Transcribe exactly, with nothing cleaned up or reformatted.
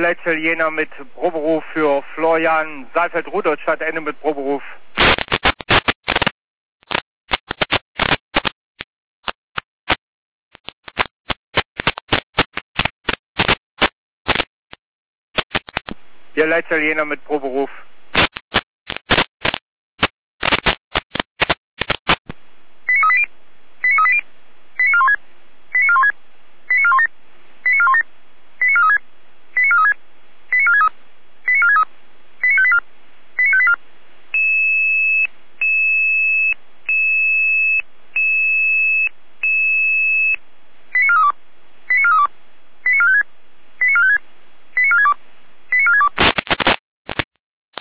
Leitstelle Jena mit Proberuf für Florian Saalfeld-Rudolstadt, Ende mit Proberuf. Hier Leitstelle Jena mit Proberuf.